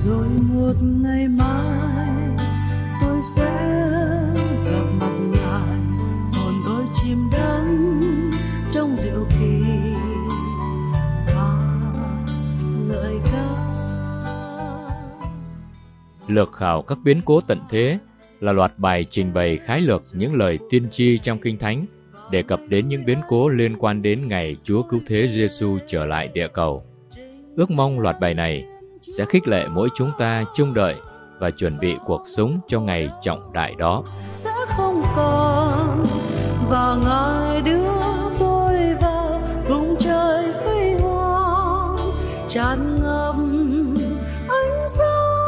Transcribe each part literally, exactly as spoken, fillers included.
rồi một ngày mai tôi sẽ gặp mặt Ngài, hồn tôi chìm đắm trong diệu kỳ và ngợi ca. Lược khảo các biến cố tận thế là loạt bài trình bày khái lược những lời tiên tri trong Kinh Thánh, đề cập đến những biến cố liên quan đến ngày Chúa Cứu Thế Giêsu trở lại địa cầu. Ước mong loạt bài này sẽ khích lệ mỗi chúng ta trông đợi và chuẩn bị cuộc sống cho ngày trọng đại đó. Sẽ không còn và Ngài đưa tôi vào cùng trời huy hoàng tràn ngập ánh sáng.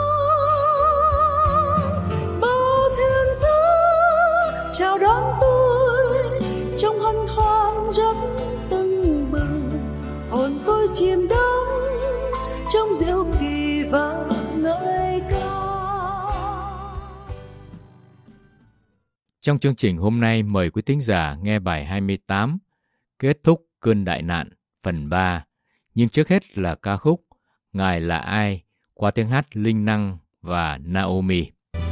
Bao thiên sứ chào đón tôi trong hân hoan rất tưng bừng, hồn tôi chìm đắm trong diệu kỳ và ngợi ca. Trong chương trình hôm nay, mời quý thính giả nghe bài hai mươi tám, Kết thúc cơn đại nạn, phần ba. Nhưng trước hết là ca khúc Ngài là ai, qua tiếng hát Linh Năng và Naomi.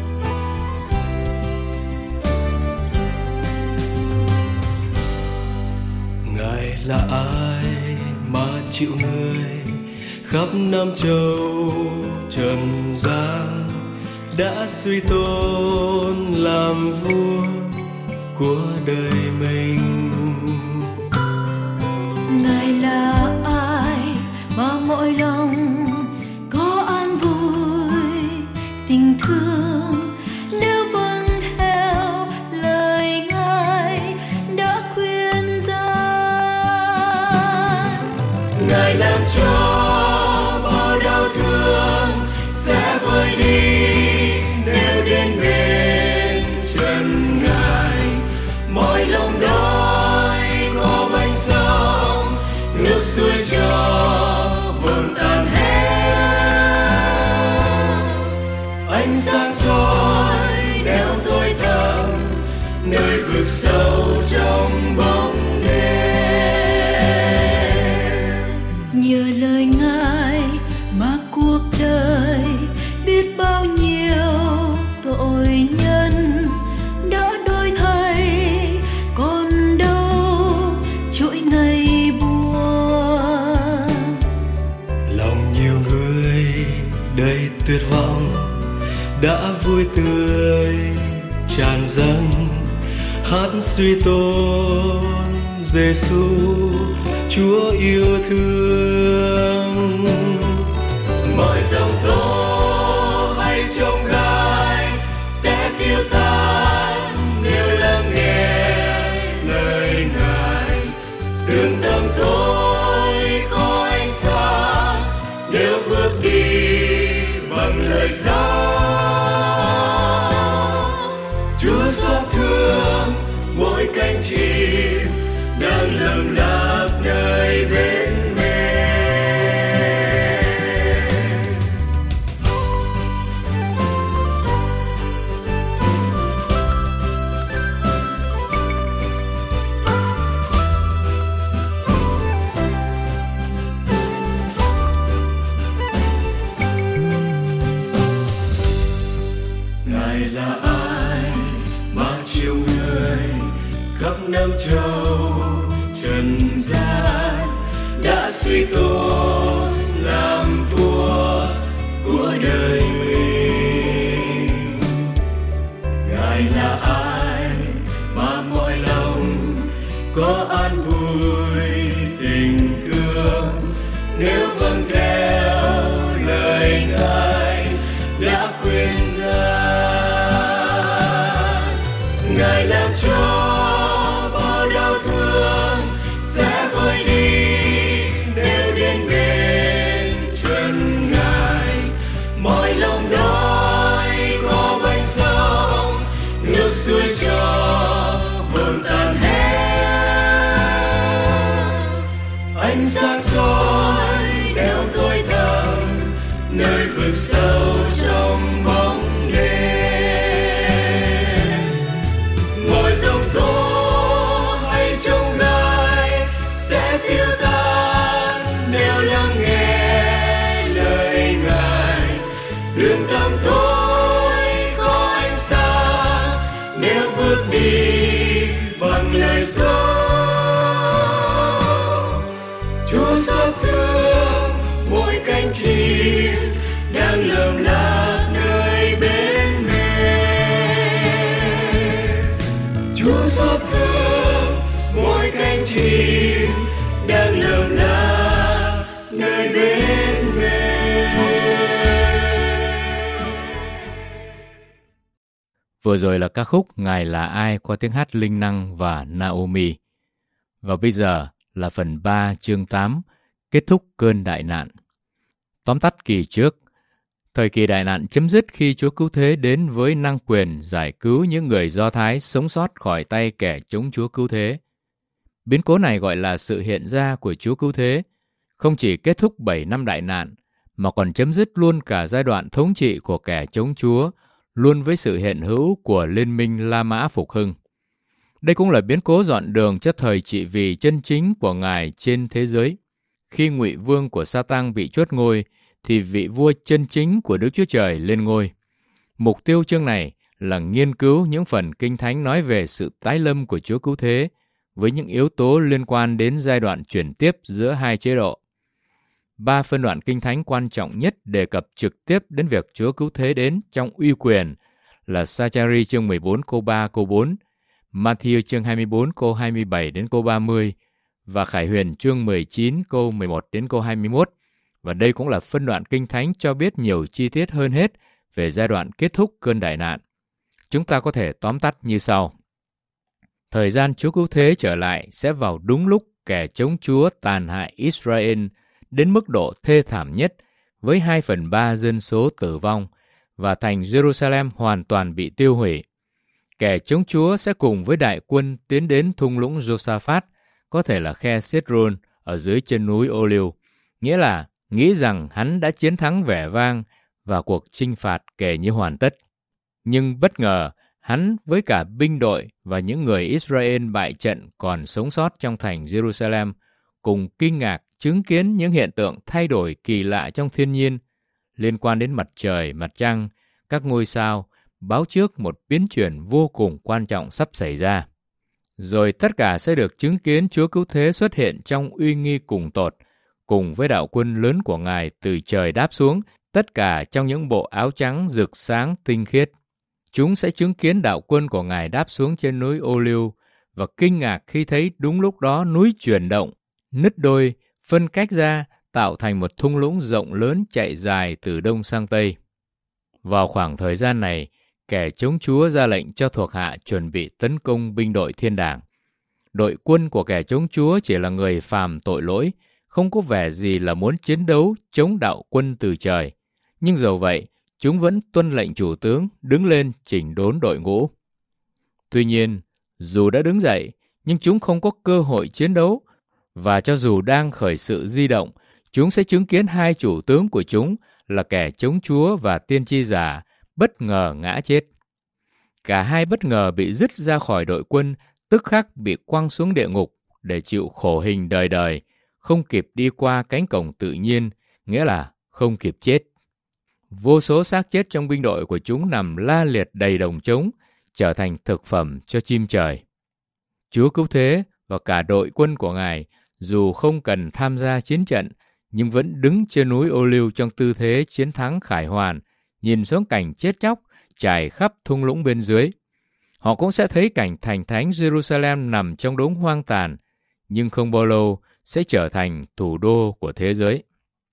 Ngài là ai mà chịu người khắp năm châu trần gian, đã suy tôn làm vua của đời mình. Ngài là ai mà mọi lòng có an vui tình thương, nếu vâng theo lời Ngài đã khuyên gian. Ngài làm cho bao đau thương sẽ vơi đi nếu đến bên chân Ngài. Mọi lòng đói có bánh sống, nước suối cho hồn tan hết. Ánh sáng soi đeo tôi thầm nơi vực sâu trong bóng đêm. Nhờ lời Ngài mà cuộc đời biết bao nhiêu tội nhân đã đổi thay, còn đâu chuỗi ngày buồn. Lòng nhiều người đầy tuyệt vọng đã vui tươi tràn dâng, hát suy tôn Giêsu Chúa yêu thương. Mọi dòng tố hay trông gai sẽ tiêu tan nếu lắng nghe lời Ngài. Đường tâm tôi có ánh sáng nếu bước đi bằng lời giáo. Chúa xót thương mỗi cánh chim đang lầm lạc nơi bên mê. Ngài là ai mà chiều người khắp năm châu trần gian, đã suy tôn làm vua của đời mình. Ngài là ai mà mọi lòng có an vui tình thương, nếu vâng theo lời Ngài đã khuyên gian. Ngài làm cho bao đau thương sẽ vơi đi nếu đến bên chân Ngài. Mọi lòng đói có bánh sống, nước suối cho hồn tan hết. Ánh sáng soi đeo tôi thầm nơi vực sâu trong bóng đêm. Mọi dòng tố hay trông gai sẽ tiêu tan nếu lắng nghe lời Ngài. đường tăm tối có ánh sáng nếu bước đi bằng lời dấu. Chúa xót thương mỗi cánh chim đang lầm lạc nơi bên mềm. Chúa xót thương mỗi cánh chim đang lầm lạc nơi bên mềm. Vừa rồi là ca khúc Ngài là ai qua tiếng hát Linh Năng và Naomi. Và bây giờ là phần ba chương tám, kết thúc cơn đại nạn. Tóm tắt kỳ trước, thời kỳ đại nạn chấm dứt khi Chúa Cứu Thế đến với năng quyền giải cứu những người Do Thái sống sót khỏi tay kẻ chống Chúa Cứu Thế. Biến cố này gọi là sự hiện ra của Chúa Cứu Thế, không chỉ kết thúc bảy năm đại nạn, mà còn chấm dứt luôn cả giai đoạn thống trị của kẻ chống Chúa, luôn với sự hiện hữu của Liên minh La Mã phục hưng. Đây cũng là biến cố dọn đường cho thời trị vì chân chính của Ngài trên thế giới. Khi ngụy vương của Sa-tăng bị chuất ngôi, thì vị vua chân chính của Đức Chúa Trời lên ngôi. Mục tiêu chương này là nghiên cứu những phần Kinh Thánh nói về sự tái lâm của Chúa Cứu Thế, với những yếu tố liên quan đến giai đoạn chuyển tiếp giữa hai chế độ. Ba phân đoạn Kinh Thánh quan trọng nhất đề cập trực tiếp đến việc Chúa Cứu Thế đến trong uy quyền là Sa-cha-ri chương mười bốn câu ba câu bốn, Ma-thi-ơ chương hai mươi bốn câu hai mươi bảy đến câu ba mươi và Khải Huyền chương mười chín câu mười một đến câu hai mươi mốt. Và đây cũng là phân đoạn Kinh Thánh cho biết nhiều chi tiết hơn hết về giai đoạn kết thúc cơn đại nạn. Chúng ta có thể tóm tắt như sau. Thời gian Chúa Cứu Thế trở lại sẽ vào đúng lúc kẻ chống Chúa tàn hại Israel đến mức độ thê thảm nhất, với hai phần ba dân số tử vong, và thành Jerusalem hoàn toàn bị tiêu hủy. Kẻ chống Chúa sẽ cùng với đại quân tiến đến thung lũng Josaphat, có thể là khe Cedron ở dưới chân núi Ô-liu, nghĩa là nghĩ rằng hắn đã chiến thắng vẻ vang và cuộc chinh phạt kể như hoàn tất. Nhưng bất ngờ, hắn với cả binh đội và những người Israel bại trận còn sống sót trong thành Jerusalem cùng kinh ngạc chứng kiến những hiện tượng thay đổi kỳ lạ trong thiên nhiên liên quan đến mặt trời, mặt trăng, các ngôi sao, báo trước một biến chuyển vô cùng quan trọng sắp xảy ra. Rồi tất cả sẽ được chứng kiến Chúa Cứu Thế xuất hiện trong uy nghi cùng tột, cùng với đạo quân lớn của Ngài từ trời đáp xuống, tất cả trong những bộ áo trắng rực sáng tinh khiết. Chúng sẽ chứng kiến đạo quân của Ngài đáp xuống trên núi Ô-liu và kinh ngạc khi thấy đúng lúc đó núi chuyển động, nứt đôi, phân cách ra, tạo thành một thung lũng rộng lớn chạy dài từ đông sang tây. Vào khoảng thời gian này, kẻ chống Chúa ra lệnh cho thuộc hạ chuẩn bị tấn công binh đội thiên đàng. Đội quân của kẻ chống Chúa chỉ là người phàm tội lỗi, không có vẻ gì là muốn chiến đấu chống đạo quân từ trời. Nhưng dầu vậy, chúng vẫn tuân lệnh chủ tướng đứng lên chỉnh đốn đội ngũ. Tuy nhiên, dù đã đứng dậy, nhưng chúng không có cơ hội chiến đấu, và cho dù đang khởi sự di động, chúng sẽ chứng kiến hai chủ tướng của chúng là kẻ chống Chúa và tiên tri giả bất ngờ ngã chết. Cả hai bất ngờ bị dứt ra khỏi đội quân, tức khắc bị quăng xuống địa ngục để chịu khổ hình đời đời, không kịp đi qua cánh cổng tự nhiên, nghĩa là không kịp chết. Vô số xác chết trong binh đội của chúng nằm la liệt đầy đồng trống, trở thành thực phẩm cho chim trời. Chúa Cứu Thế và cả đội quân của Ngài, dù không cần tham gia chiến trận, nhưng vẫn đứng trên núi Ô-liu trong tư thế chiến thắng khải hoàn, nhìn xuống cảnh chết chóc trải khắp thung lũng bên dưới. Họ cũng sẽ thấy cảnh thành thánh Jerusalem nằm trong đống hoang tàn, nhưng không bao lâu sẽ trở thành thủ đô của thế giới.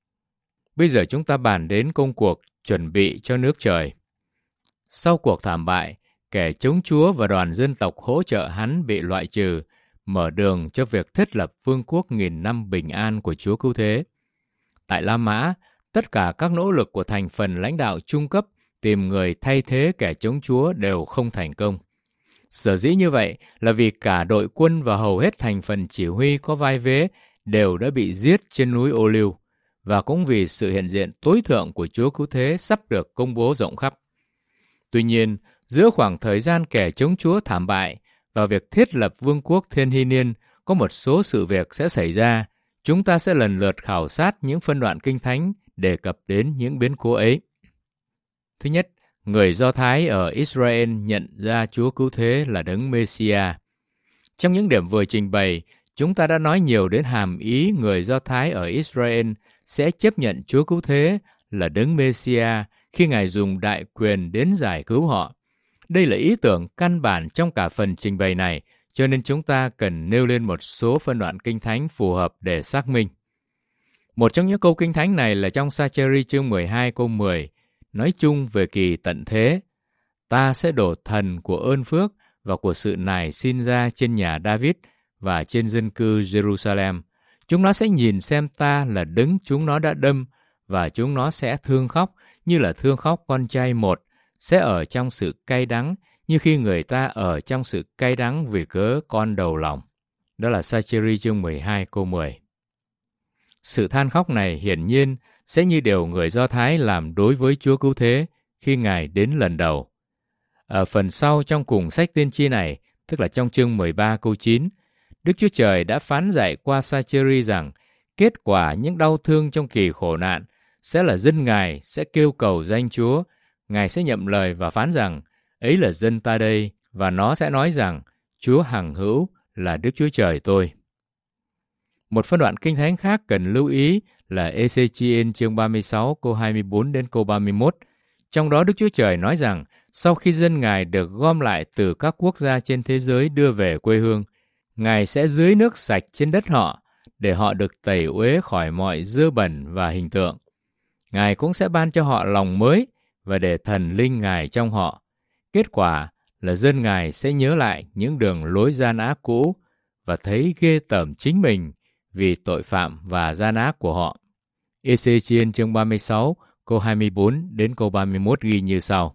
Bây giờ chúng ta bàn đến công cuộc chuẩn bị cho nước trời. Sau cuộc thảm bại, kẻ chống Chúa và đoàn dân tộc hỗ trợ hắn bị loại trừ, mở đường cho việc thiết lập vương quốc nghìn năm bình an của Chúa Cứu Thế. Tại La Mã, tất cả các nỗ lực của thành phần lãnh đạo trung cấp tìm người thay thế kẻ chống Chúa đều không thành công. Sở dĩ như vậy là vì cả đội quân và hầu hết thành phần chỉ huy có vai vế đều đã bị giết trên núi Ô-liu, và cũng vì sự hiện diện tối thượng của Chúa Cứu Thế sắp được công bố rộng khắp. Tuy nhiên, giữa khoảng thời gian kẻ chống Chúa thảm bại và việc thiết lập vương quốc thiên hy niên, có một số sự việc sẽ xảy ra. Chúng ta sẽ lần lượt khảo sát những phân đoạn Kinh Thánh đề cập đến những biến cố ấy. Thứ nhất, người Do Thái ở Israel nhận ra Chúa Cứu Thế là Đấng Messiah. Trong những điểm vừa trình bày, chúng ta đã nói nhiều đến hàm ý người Do Thái ở Israel sẽ chấp nhận Chúa Cứu Thế là Đấng Messiah khi Ngài dùng đại quyền đến giải cứu họ. Đây là ý tưởng căn bản trong cả phần trình bày này, cho nên chúng ta cần nêu lên một số phân đoạn Kinh Thánh phù hợp để xác minh. Một trong những câu Kinh Thánh này là trong Sa-chê-ri chương mười hai câu mười, nói chung về kỳ tận thế. Ta sẽ đổ thần của ơn phước và của sự nài xin ra trên nhà David và trên dân cư Jerusalem. Chúng nó sẽ nhìn xem ta là Đấng chúng nó đã đâm, và chúng nó sẽ thương khóc như là thương khóc con trai một, sẽ ở trong sự cay đắng như khi người ta ở trong sự cay đắng vì cớ con đầu lòng. Đó là Sa-chê-ri chương mười hai câu mười. Sự than khóc này hiển nhiên sẽ như điều người Do Thái làm đối với Chúa Cứu Thế khi Ngài đến lần đầu. Ở phần sau trong cùng sách tiên tri này, tức là trong chương mười ba câu chín, Đức Chúa Trời đã phán dạy qua Sa-chê-ri rằng kết quả những đau thương trong kỳ khổ nạn sẽ là dân Ngài sẽ kêu cầu danh Chúa. Ngài sẽ nhậm lời và phán rằng ấy là dân ta đây, và nó sẽ nói rằng Chúa hằng hữu là Đức Chúa Trời tôi. Một phân đoạn Kinh Thánh khác cần lưu ý là Ê-xê-chi-ên chương ba mươi sáu câu hai mươi bốn đến câu ba mươi mốt. Trong đó Đức Chúa Trời nói rằng sau khi dân Ngài được gom lại từ các quốc gia trên thế giới đưa về quê hương, Ngài sẽ dưới nước sạch trên đất họ để họ được tẩy uế khỏi mọi dơ bẩn và hình tượng. Ngài cũng sẽ ban cho họ lòng mới và để thần linh Ngài trong họ. Kết quả là dân Ngài sẽ nhớ lại những đường lối gian ác cũ và thấy ghê tởm chính mình vì tội phạm và gian ác của họ. Ê-xê-chi-ên chương ba mươi sáu câu hai mươi bốn đến câu ba mươi mốt ghi như sau: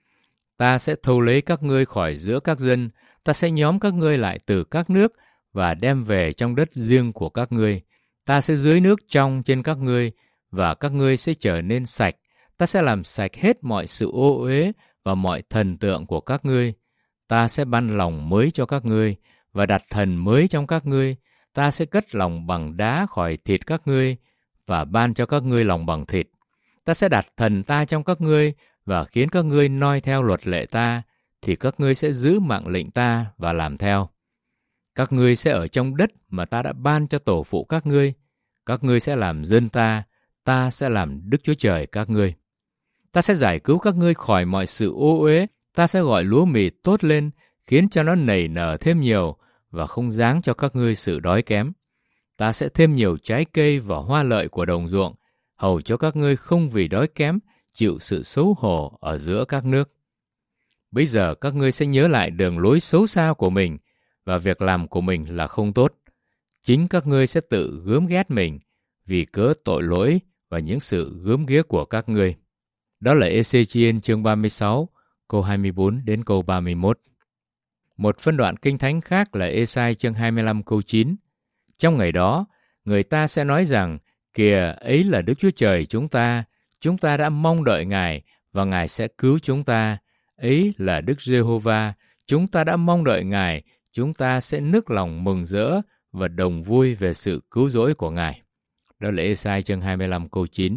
Ta sẽ thâu lấy các ngươi khỏi giữa các dân, ta sẽ nhóm các ngươi lại từ các nước và đem về trong đất riêng của các ngươi. Ta sẽ dưới nước trong trên các ngươi và các ngươi sẽ trở nên sạch. Ta sẽ làm sạch hết mọi sự ô uế và mọi thần tượng của các ngươi. Ta sẽ ban lòng mới cho các ngươi và đặt thần mới trong các ngươi. Ta sẽ cất lòng bằng đá khỏi thịt các ngươi và ban cho các ngươi lòng bằng thịt. Ta sẽ đặt thần ta trong các ngươi và khiến các ngươi noi theo luật lệ ta, thì các ngươi sẽ giữ mạng lệnh ta và làm theo. Các ngươi sẽ ở trong đất mà ta đã ban cho tổ phụ các ngươi. Các ngươi sẽ làm dân ta, ta sẽ làm Đức Chúa Trời các ngươi. Ta sẽ giải cứu các ngươi khỏi mọi sự ô uế. Ta sẽ gọi lúa mì tốt lên, khiến cho nó nảy nở thêm nhiều và không giáng cho các ngươi sự đói kém. Ta sẽ thêm nhiều trái cây và hoa lợi của đồng ruộng, hầu cho các ngươi không vì đói kém chịu sự xấu hổ ở giữa các nước. Bây giờ các ngươi sẽ nhớ lại đường lối xấu xa của mình và việc làm của mình là không tốt. Chính các ngươi sẽ tự gớm ghét mình vì cớ tội lỗi và những sự gớm ghét của các ngươi. Đó là Ê-xê-chi-ên chương ba mươi sáu, câu hai mươi bốn đến câu ba mươi mốt. Một phân đoạn Kinh Thánh khác là Ê-sai chương hai mươi lăm câu chín. Trong ngày đó, người ta sẽ nói rằng, kìa, ấy là Đức Chúa Trời chúng ta, chúng ta đã mong đợi Ngài và Ngài sẽ cứu chúng ta. Ấy là Đức Giê-hô-va, chúng ta đã mong đợi Ngài, chúng ta sẽ nức lòng mừng rỡ và đồng vui về sự cứu rỗi của Ngài. Đó là Ê-sai chương hai mươi lăm câu chín.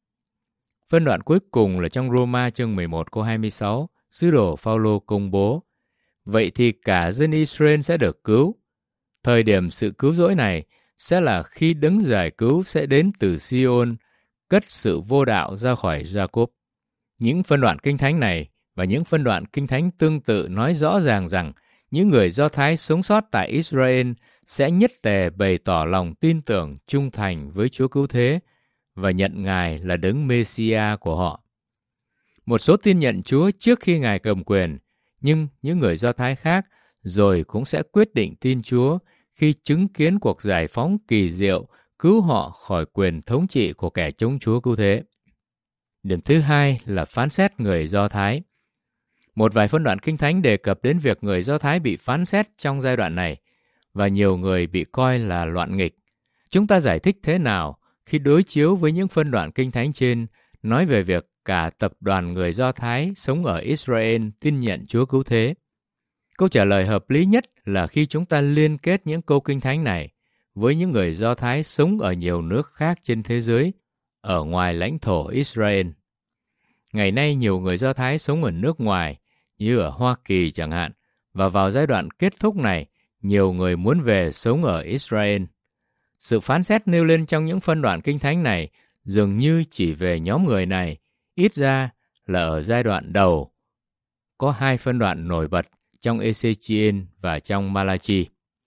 Phân đoạn cuối cùng là trong Rô-ma chương mười một câu hai mươi sáu, sứ đồ Phao-lô công bố: Vậy thì cả dân Israel sẽ được cứu. Thời điểm sự cứu rỗi này sẽ là khi đấng giải cứu sẽ đến từ Si-ôn, cất sự vô đạo ra khỏi Gia-cốp. Những phân đoạn Kinh Thánh này và những phân đoạn Kinh Thánh tương tự nói rõ ràng rằng những người Do Thái sống sót tại Israel sẽ nhất tề bày tỏ lòng tin tưởng trung thành với Chúa Cứu Thế và nhận Ngài là đấng Messiah của họ. Một số tin nhận Chúa trước khi Ngài cầm quyền, nhưng những người Do Thái khác rồi cũng sẽ quyết định tin Chúa khi chứng kiến cuộc giải phóng kỳ diệu cứu họ khỏi quyền thống trị của kẻ chống Chúa Cứu Thế. Điểm thứ hai là phán xét người Do Thái. Một vài phân đoạn Kinh Thánh đề cập đến việc người Do Thái bị phán xét trong giai đoạn này, và nhiều người bị coi là loạn nghịch. Chúng ta giải thích thế nào khi đối chiếu với những phân đoạn Kinh Thánh trên nói về việc cả tập đoàn người Do Thái sống ở Israel tin nhận Chúa Cứu Thế? Câu trả lời hợp lý nhất là khi chúng ta liên kết những câu Kinh Thánh này với những người Do Thái sống ở nhiều nước khác trên thế giới, ở ngoài lãnh thổ Israel. Ngày nay nhiều người Do Thái sống ở nước ngoài, như ở Hoa Kỳ chẳng hạn, và vào giai đoạn kết thúc này, nhiều người muốn về sống ở Israel. Sự phán xét nêu lên trong những phân đoạn Kinh Thánh này dường như chỉ về nhóm người này, ít ra là ở giai đoạn đầu. Có hai phân đoạn nổi bật trong Ê-xê-chi-ên và trong Ma-la-chi.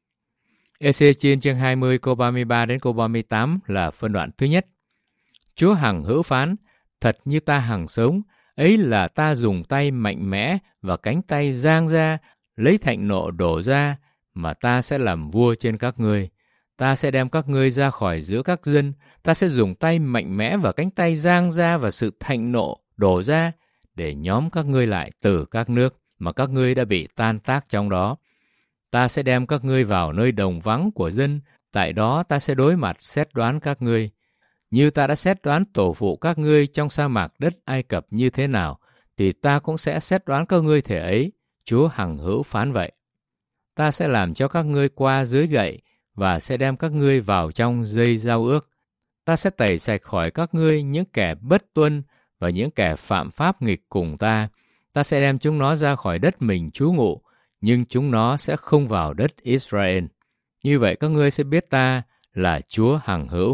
Ê-xê-chi-ên chương hai mươi câu ba mươi ba đến câu ba mươi tám là phân đoạn thứ nhất. Chúa hằng hữu phán, thật như ta hằng sống, ấy là ta dùng tay mạnh mẽ và cánh tay giang ra, lấy thạnh nộ đổ ra, mà ta sẽ làm vua trên các ngươi. Ta sẽ đem các ngươi ra khỏi giữa các dân, ta sẽ dùng tay mạnh mẽ và cánh tay giang ra và sự thạnh nộ đổ ra, để nhóm các ngươi lại từ các nước mà các ngươi đã bị tan tác trong đó. Ta sẽ đem các ngươi vào nơi đồng vắng của dân, tại đó ta sẽ đối mặt xét đoán các ngươi. Như ta đã xét đoán tổ phụ các ngươi trong sa mạc đất Ai Cập như thế nào, thì ta cũng sẽ xét đoán các ngươi thể ấy, Chúa hằng hữu phán vậy. Ta sẽ làm cho các ngươi qua dưới gậy, và sẽ đem các ngươi vào trong dây giao ước. Ta sẽ tẩy sạch khỏi các ngươi những kẻ bất tuân và những kẻ phạm pháp nghịch cùng ta. Ta sẽ đem chúng nó ra khỏi đất mình trú ngụ, nhưng chúng nó sẽ không vào đất Israel. Như vậy các ngươi sẽ biết ta là Chúa hằng hữu.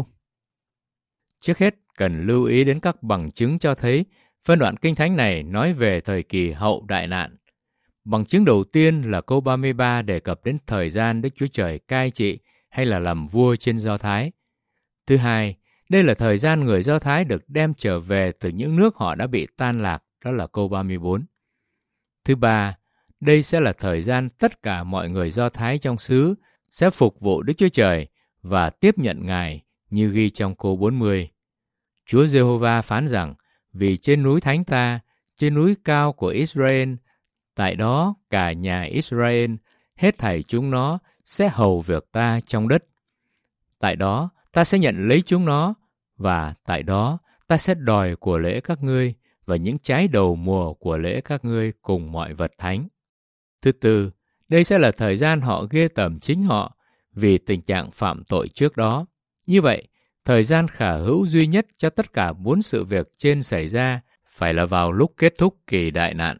Trước hết, cần lưu ý đến các bằng chứng cho thấy phân đoạn Kinh Thánh này nói về thời kỳ hậu đại nạn. Bằng chứng đầu tiên là câu ba mươi ba đề cập đến thời gian Đức Chúa Trời cai trị hay là làm vua trên Do Thái. Thứ hai, đây là thời gian người Do Thái được đem trở về từ những nước họ đã bị tan lạc, đó là câu ba mươi bốn. Thứ ba, đây sẽ là thời gian tất cả mọi người Do Thái trong xứ sẽ phục vụ Đức Chúa Trời và tiếp nhận Ngài như ghi trong câu bốn mươi. Chúa Giê-hô-va phán rằng, vì trên núi thánh ta, trên núi cao của Israel, tại đó cả nhà Israel, hết thảy chúng nó sẽ hầu việc ta trong đất. Tại đó ta sẽ nhận lấy chúng nó, và tại đó ta sẽ đòi của lễ các ngươi và những trái đầu mùa của lễ các ngươi cùng mọi vật thánh. Thứ tư, đây sẽ là thời gian họ ghê tởm chính họ vì tình trạng phạm tội trước đó. Như vậy, thời gian khả hữu duy nhất cho tất cả bốn sự việc trên xảy ra phải là vào lúc kết thúc kỳ đại nạn.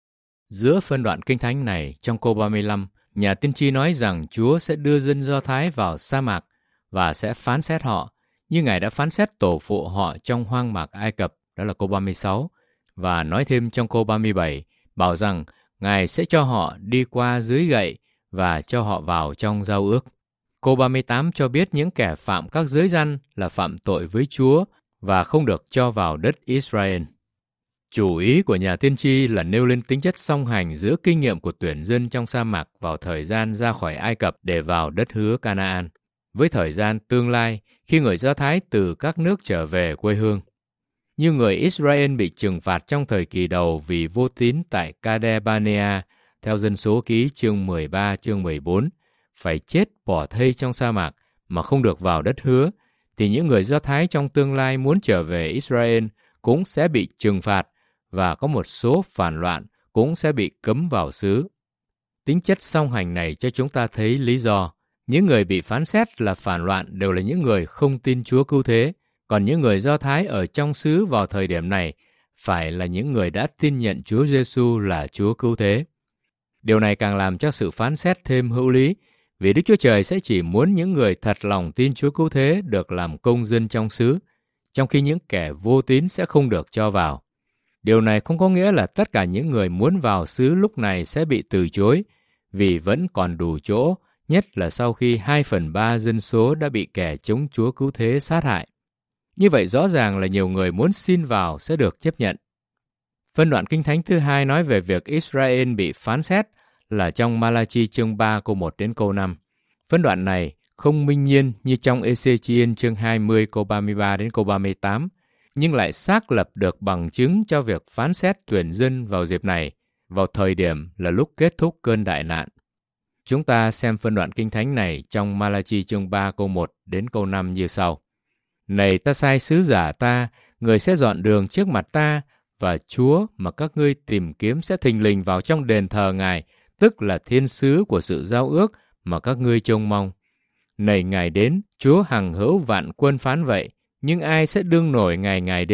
Giữa phân đoạn Kinh Thánh này, trong câu ba mươi lăm, nhà tiên tri nói rằng Chúa sẽ đưa dân Do Thái vào sa mạc và sẽ phán xét họ, như Ngài đã phán xét tổ phụ họ trong hoang mạc Ai Cập, đó là câu ba mươi sáu, và nói thêm trong câu ba mươi bảy, bảo rằng Ngài sẽ cho họ đi qua dưới gậy và cho họ vào trong giao ước. Câu ba mươi tám cho biết những kẻ phạm các giới răn là phạm tội với Chúa và không được cho vào đất Israel. Chủ ý của nhà tiên tri là nêu lên tính chất song hành giữa kinh nghiệm của tuyển dân trong sa mạc vào thời gian ra khỏi Ai Cập để vào đất hứa Canaan, với thời gian tương lai khi người Do Thái từ các nước trở về quê hương. Như người Israel bị trừng phạt trong thời kỳ đầu vì vô tín tại Kadesh-barnea, theo Dân số ký chương mười ba, chương mười bốn, phải chết bỏ thây trong sa mạc mà không được vào đất hứa, thì những người Do Thái trong tương lai muốn trở về Israel cũng sẽ bị trừng phạt và có một số phản loạn cũng sẽ bị cấm vào xứ. Tính chất song hành này cho chúng ta thấy lý do. Những người bị phán xét là phản loạn đều là những người không tin Chúa cứu thế, còn những người Do Thái ở trong xứ vào thời điểm này phải là những người đã tin nhận Chúa Giêsu là Chúa cứu thế. Điều này càng làm cho sự phán xét thêm hữu lý, vì Đức Chúa Trời sẽ chỉ muốn những người thật lòng tin Chúa cứu thế được làm công dân trong xứ, trong khi những kẻ vô tín sẽ không được cho vào. Điều này không có nghĩa là tất cả những người muốn vào xứ lúc này sẽ bị từ chối, vì vẫn còn đủ chỗ, nhất là sau khi hai phần ba dân số đã bị kẻ chống Chúa cứu thế sát hại. Như vậy rõ ràng là nhiều người muốn xin vào sẽ được chấp nhận. Phân đoạn Kinh Thánh thứ hai nói về việc Israel bị phán xét là trong Ma-la-chi chương ba câu một đến câu năm. Phân đoạn này không minh nhiên như trong Ê-xê-chi-ên chương hai mươi câu ba mươi ba đến câu ba mươi tám, nhưng lại xác lập được bằng chứng cho việc phán xét tuyển dân vào dịp này, vào thời điểm là lúc kết thúc cơn đại nạn. Chúng ta xem phân đoạn Kinh Thánh này trong Ma-la-chi chương ba câu một đến câu năm như sau. Này ta sai sứ giả ta, người sẽ dọn đường trước mặt ta, và Chúa mà các ngươi tìm kiếm sẽ thình lình vào trong đền thờ Ngài, tức là thiên sứ của sự giao ước mà các ngươi trông mong. Này Ngài đến, Chúa hằng hữu vạn quân phán vậy, nhưng ai sẽ đương nổi ngày Ngài đến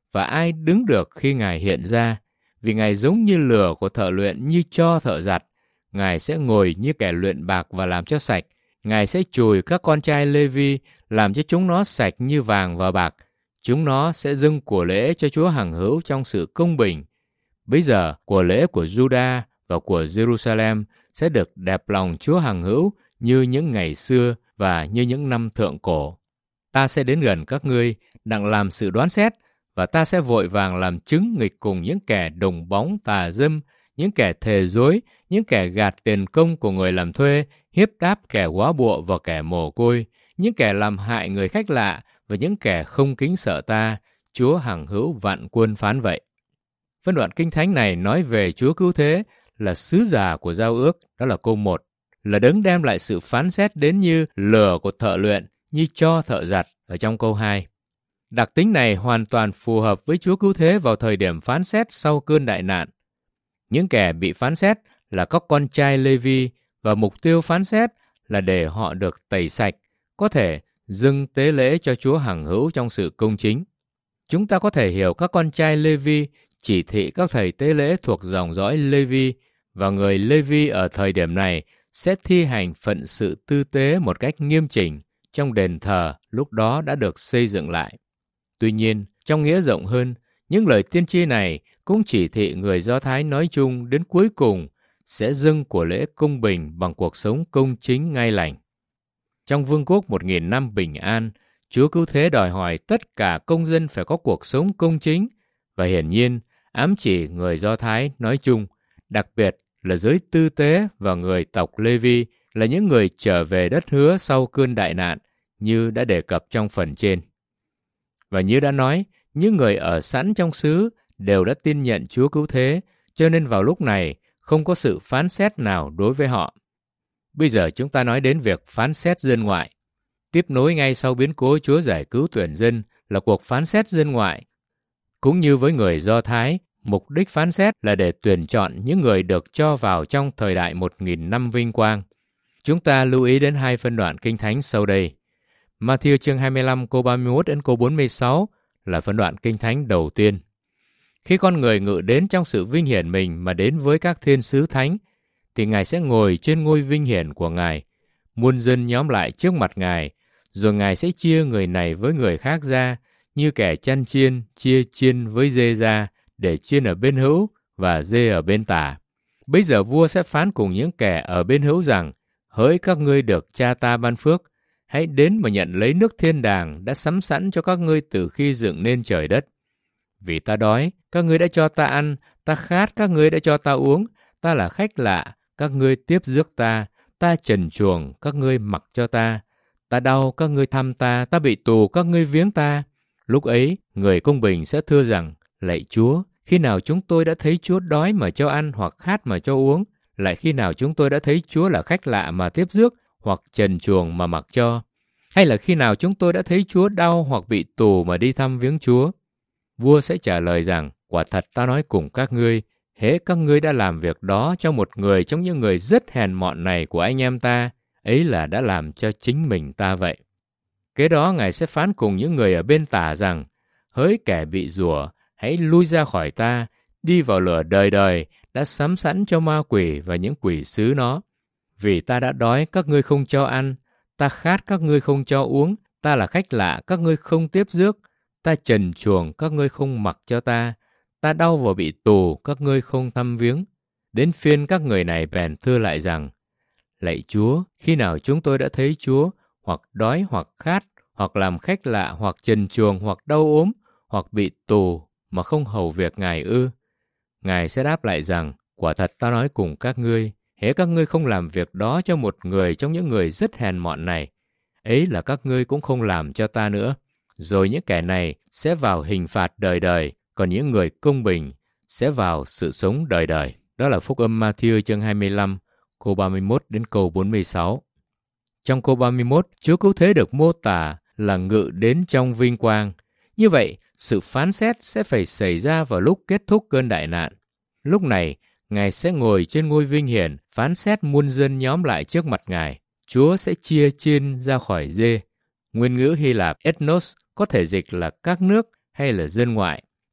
và ai đứng được khi Ngài hiện ra, vì Ngài giống như lửa của thợ luyện, như tro thợ giặt. Ngài sẽ ngồi như kẻ luyện bạc và làm cho sạch. Ngài sẽ chùi các con trai Lê-vi, làm cho chúng nó sạch như vàng và bạc. Chúng nó sẽ dâng của lễ cho Chúa hằng hữu trong sự công bình. Bây giờ, của lễ của Juda và của Jerusalem sẽ được đẹp lòng Chúa hằng hữu như những ngày xưa và như những năm thượng cổ. Ta sẽ đến gần các ngươi, đặng làm sự đoán xét, và ta sẽ vội vàng làm chứng nghịch cùng những kẻ đồng bóng tà dâm, những kẻ thề dối, những kẻ gạt tiền công của người làm thuê, hiếp đáp kẻ góa bụa và kẻ mồ côi, những kẻ làm hại người khách lạ và những kẻ không kính sợ ta. Chúa hằng hữu vạn quân phán vậy. Phân đoạn kinh thánh này nói về Chúa cứu thế là sứ giả của giao ước, đó là câu một, là đấng đem lại sự phán xét đến như lửa của thợ luyện, như tro thợ giặt ở trong câu hai. Đặc tính này hoàn toàn phù hợp với Chúa cứu thế vào thời điểm phán xét sau cơn đại nạn. Những kẻ bị phán xét là các con trai Lê-vi, và mục tiêu phán xét là để họ được tẩy sạch, có thể dâng tế lễ cho Chúa hằng hữu trong sự công chính. Chúng ta có thể hiểu các con trai Lê-vi chỉ thị các thầy tế lễ thuộc dòng dõi Lê-vi, và người Lê-vi ở thời điểm này sẽ thi hành phận sự tư tế một cách nghiêm chỉnh trong đền thờ lúc đó đã được xây dựng lại. Tuy nhiên, trong nghĩa rộng hơn, những lời tiên tri này cũng chỉ thị người Do Thái nói chung đến cuối cùng sẽ dâng của lễ công bình bằng cuộc sống công chính ngay lành. Trong vương quốc một nghìn năm bình an, Chúa cứu thế đòi hỏi tất cả công dân phải có cuộc sống công chính, và hiển nhiên ám chỉ người Do Thái nói chung, đặc biệt là giới tư tế và người tộc Lê-vi là những người trở về đất hứa sau cơn đại nạn, như đã đề cập trong phần trên. Và như đã nói, những người ở sẵn trong xứ đều đã tin nhận Chúa cứu thế, cho nên vào lúc này không có sự phán xét nào đối với họ. Bây giờ chúng ta nói đến việc phán xét dân ngoại. Tiếp nối ngay sau biến cố Chúa giải cứu tuyển dân là cuộc phán xét dân ngoại. Cũng như với người Do Thái, mục đích phán xét là để tuyển chọn những người được cho vào trong thời đại một nghìn năm vinh quang. Chúng ta lưu ý đến hai phân đoạn kinh thánh sau đây. Ma-thi-ơ chương hai mươi lăm câu ba mươi mốt đến câu bốn mươi sáu là phân đoạn kinh thánh đầu tiên. Khi con người ngự đến trong sự vinh hiển mình mà đến với các thiên sứ thánh, thì Ngài sẽ ngồi trên ngôi vinh hiển của Ngài. Muôn dân nhóm lại trước mặt Ngài, rồi Ngài sẽ chia người này với người khác ra, như kẻ chăn chiên chia chiên với dê ra, để chiên ở bên hữu và dê ở bên tả. Bây giờ vua sẽ phán cùng những kẻ ở bên hữu rằng: hỡi các ngươi được cha ta ban phước, hãy đến mà nhận lấy nước thiên đàng đã sắm sẵn cho các ngươi từ khi dựng nên trời đất. Vì ta đói, các ngươi đã cho ta ăn, ta khát, các ngươi đã cho ta uống, ta là khách lạ, các ngươi tiếp rước ta, ta trần truồng, các ngươi mặc cho ta, ta đau, các ngươi thăm ta, ta bị tù, các ngươi viếng ta. Lúc ấy, người công bình sẽ thưa rằng: lạy Chúa, khi nào chúng tôi đã thấy Chúa đói mà cho ăn, hoặc khát mà cho uống? Lại khi nào chúng tôi đã thấy Chúa là khách lạ mà tiếp rước, hoặc trần truồng mà mặc cho? Hay là khi nào chúng tôi đã thấy Chúa đau hoặc bị tù mà đi thăm viếng Chúa? Vua sẽ trả lời rằng: quả thật ta nói cùng các ngươi, hễ các ngươi đã làm việc đó cho một người trong những người rất hèn mọn này của anh em ta, ấy là đã làm cho chính mình ta vậy. Kế đó Ngài sẽ phán cùng những người ở bên tả rằng: hỡi kẻ bị rủa, hãy lui ra khỏi ta, đi vào lửa đời đời đã sắm sẵn cho ma quỷ và những quỷ sứ nó. Vì ta đã đói, các ngươi không cho ăn, ta khát, các ngươi không cho uống, ta là khách lạ, các ngươi không tiếp rước, ta trần truồng, các ngươi không mặc cho ta, ta đau và bị tù, các ngươi không thăm viếng. Đến phiên các người này bèn thưa lại rằng: lạy Chúa, khi nào chúng tôi đã thấy Chúa hoặc đói hoặc khát, hoặc làm khách lạ, hoặc trần truồng, hoặc đau ốm, hoặc bị tù mà không hầu việc Ngài ư? Ngài sẽ đáp lại rằng: quả thật ta nói cùng các ngươi, hễ các ngươi không làm việc đó cho một người trong những người rất hèn mọn này, ấy là các ngươi cũng không làm cho ta nữa. Rồi những kẻ này sẽ vào hình phạt đời đời, còn những người công bình sẽ vào sự sống đời đời. Đó là phúc âm Ma-thi-ơ chương hai mươi lăm, câu ba mươi mốt đến câu bốn mươi sáu. Trong câu ba mươi mốt, Chúa cứu thế được mô tả là ngự đến trong vinh quang. Như vậy, sự phán xét sẽ phải xảy ra vào lúc kết thúc cơn đại nạn. Lúc này, Ngài sẽ ngồi trên ngôi vinh hiển, phán xét muôn dân nhóm lại trước mặt Ngài. Chúa sẽ chia chiên ra khỏi dê. Nguyên ngữ Hy Lạp ethnos có thể dịch là các nước hay là dân ngoại.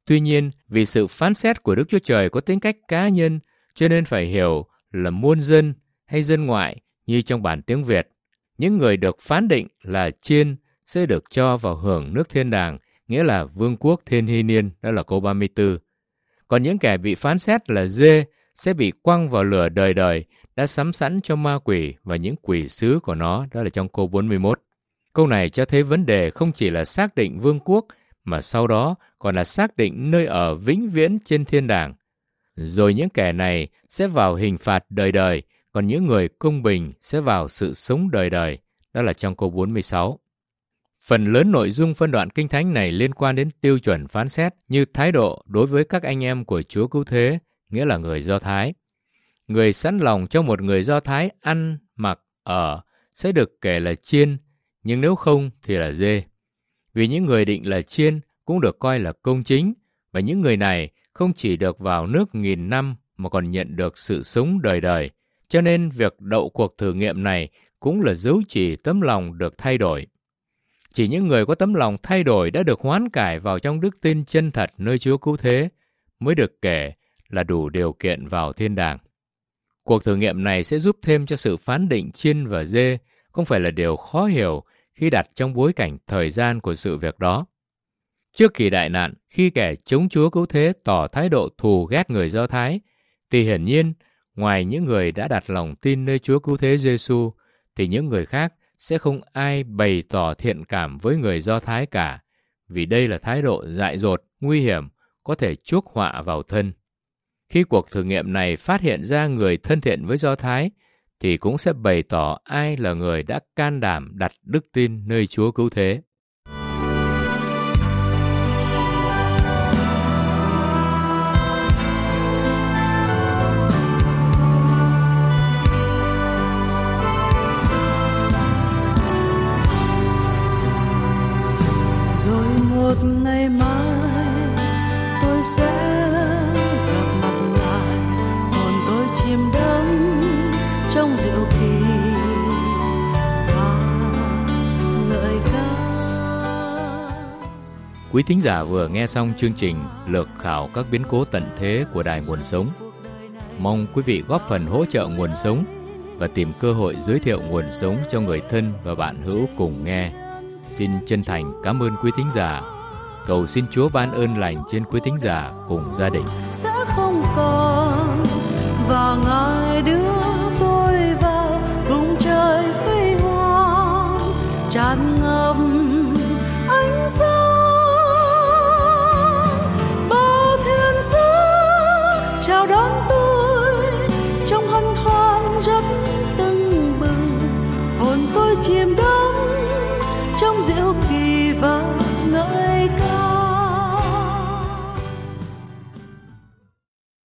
Tuy nhiên, vì sự phán xét của Đức Chúa Trời có tính cách cá nhân, cho nên phải hiểu là muôn dân hay dân ngoại như trong bản tiếng Việt. Những người được phán định là chiên sẽ được cho vào hưởng nước thiên đàng, nghĩa là vương quốc thiên hy niên, đó là câu ba mươi tư. Còn những kẻ bị phán xét là dê sẽ bị quăng vào lửa đời đời, đã sắm sẵn cho ma quỷ và những quỷ sứ của nó, đó là trong câu bốn mươi mốt. Câu này cho thấy vấn đề không chỉ là xác định vương quốc, mà sau đó còn là xác định nơi ở vĩnh viễn trên thiên đàng. Rồi những kẻ này sẽ vào hình phạt đời đời, còn những người công bình sẽ vào sự sống đời đời, đó là trong câu bốn mươi sáu. Phần lớn nội dung phân đoạn Kinh Thánh này liên quan đến tiêu chuẩn phán xét như thái độ đối với các anh em của Chúa Cứu Thế, nghĩa là người Do Thái. Người sẵn lòng cho một người Do Thái ăn, mặc, ở sẽ được kể là chiên, nhưng nếu không thì là dê. Vì những người định là chiên cũng được coi là công chính, và những người này không chỉ được vào nước nghìn năm mà còn nhận được sự sống đời đời. Cho nên việc đậu cuộc thử nghiệm này cũng là dấu chỉ tấm lòng được thay đổi. Chỉ những người có tấm lòng thay đổi đã được hoán cải vào trong đức tin chân thật nơi Chúa Cứu Thế mới được kể là đủ điều kiện vào thiên đàng. Cuộc thử nghiệm này sẽ giúp thêm cho sự phán định chiên và dê không phải là điều khó hiểu khi đặt trong bối cảnh thời gian của sự việc đó. Trước kỳ đại nạn, khi kẻ chống Chúa Cứu Thế tỏ thái độ thù ghét người Do Thái, thì hiển nhiên, ngoài những người đã đặt lòng tin nơi Chúa Cứu Thế Giêsu, thì những người khác sẽ không ai bày tỏ thiện cảm với người Do Thái cả, vì đây là thái độ dại dột, nguy hiểm, có thể chuốc họa vào thân. Khi cuộc thử nghiệm này phát hiện ra người thân thiện với Do Thái, thì cũng sẽ bày tỏ ai là người đã can đảm đặt đức tin nơi Chúa Cứu Thế. Rồi một ngày mai tôi sẽ gặp mặt lại, hồn tôi chìm đắm trong diệu kỳ và ngợi ca. Quý thính giả vừa nghe xong chương trình lược khảo các biến cố tận thế của Đài Nguồn Sống. Mong quý vị góp phần hỗ trợ Nguồn Sống và tìm cơ hội giới thiệu Nguồn Sống cho người thân và bạn hữu cùng nghe. Xin chân thành cảm ơn quý thính giả. Cầu xin Chúa ban ơn lành trên quý thính giả cùng gia đình. Sẽ không còn và Ngài đưa tôi vào cùng trời huy hoàng tràn ngập ánh sáng. Bao thiên sứ chào đón